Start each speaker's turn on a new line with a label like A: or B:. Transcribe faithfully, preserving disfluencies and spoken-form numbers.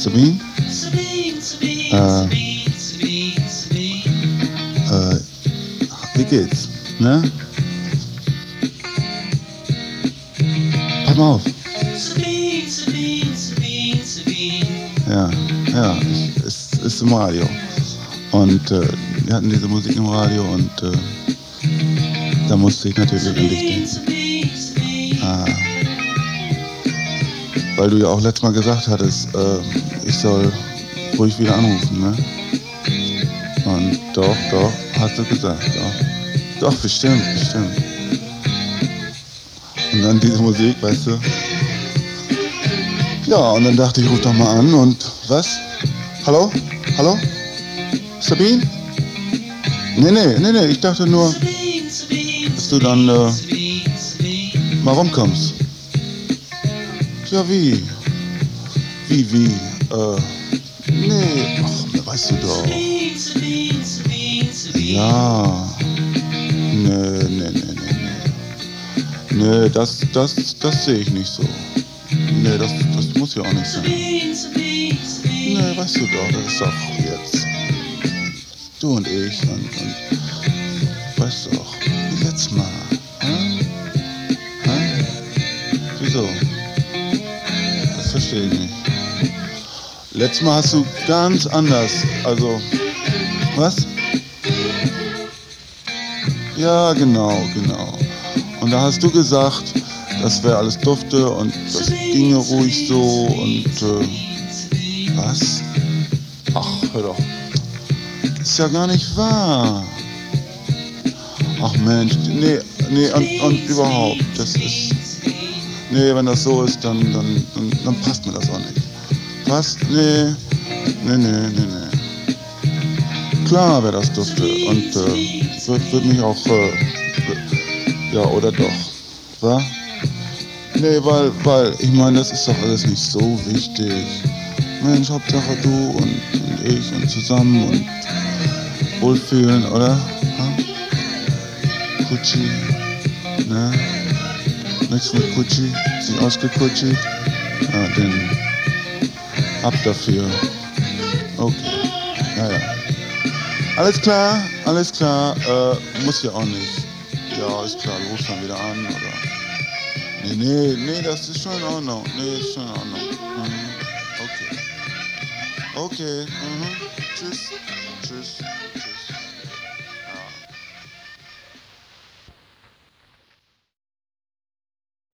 A: Sabine? Äh, äh, wie geht's? Ne? Pass mal auf. Ja, ja, es ist, ist im Radio. Und äh, wir hatten diese Musik im Radio und äh, da musste ich natürlich an dich denken. Ah. Weil du ja auch letztes Mal gesagt hattest, äh, ich soll ruhig wieder anrufen, ne? Und doch, doch, hast du gesagt, doch. Doch, bestimmt, bestimmt. Und dann diese Musik, weißt du? Ja, und dann dachte ich, ich ruf doch mal an und was? Hallo? Hallo? Sabine? Nee, nee, nee, nee, ich dachte nur, dass du dann äh, mal rumkommst. Ja, wie? Wie, wie? Äh, nee, ach, weißt du doch. Ja. Nee, nee, nee, nee, nee. Nee, das, das, das sehe ich nicht so. Nee, das, das muss ja auch nicht sein. Nee, weißt du doch, das ist doch jetzt du und ich und, und weißt du doch, wie letztes Mal. Hä? Hä? Wieso? Das verstehe ich nicht. Letztes Mal hast du ganz anders, also, was? Ja, genau, genau. Und da hast du gesagt, das wäre alles dufte und das ginge ruhig so und äh, was? Ach, hör doch. Das ist ja gar nicht wahr. Ach Mensch, nee, nee, und, und überhaupt, das ist, nee, wenn das so ist, dann, dann, dann, dann passt mir das auch nicht. Passt? Nee, nee, nee, nee, nee. Klar wäre das dufte und äh, wird, wird mich auch, äh, ja, oder doch, wa? Nee, weil, weil, ich meine, das ist doch alles nicht so wichtig. Mensch, Hauptsache du und, und ich und zusammen und wohlfühlen, oder? Ha? Kutschi, ne? Nichts mit Kutschi, sich ausgekutschi. Ja, denn ab dafür. Okay, ja, ja. Alles klar, alles klar, äh, muss ja auch nicht. Ja, ist klar, du rufst dann wieder an, oder? Nee, nee, nee, das ist schon in Ordnung. Nee, ist schon in Ordnung. Mhm. Okay. Okay, mhm. Tschüss. Tschüss. Tschüss.